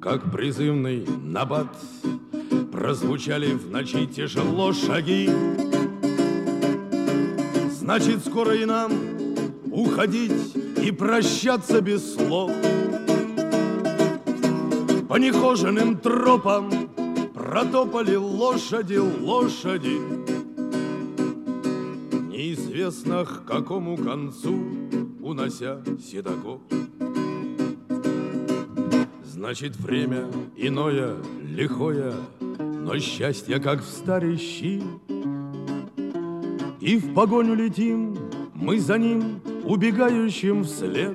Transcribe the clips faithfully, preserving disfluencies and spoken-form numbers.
как призывный набат, прозвучали в ночи тяжело шаги. Значит, скоро и нам уходить и прощаться без слов. По нехоженным тропам протопали лошади, лошади. Неизвестно к какому концу, унося седаков. Значит, время иное, лихое, но счастье, как в старищи. И в погоню летим мы за ним, убегающим вслед.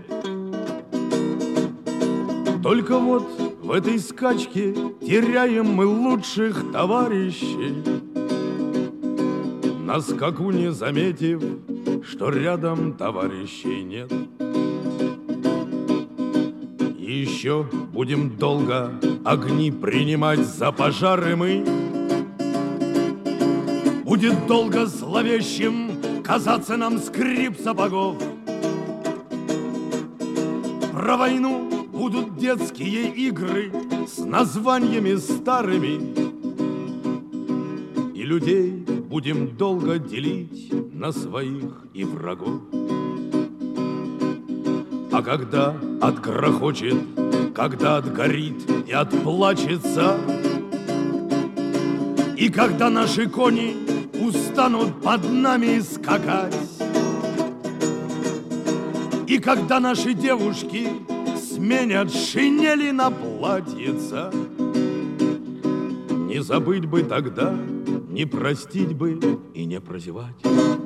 Только вот в этой скачке теряем мы лучших товарищей, на скаку не заметив, что рядом товарищей нет. И еще будем долго огни принимать за пожары мы. Будет долго зловещим казаться нам скрип сапогов. Про войну будут детские игры с названиями старыми. И людей будем долго делить на своих и врагов. А когда отгрохочет, когда отгорит и отплачется, и когда наши кони устанут под нами скакать, и когда наши девушки сменят шинели на платьица, не забыть бы тогда, не простить бы и не прозевать.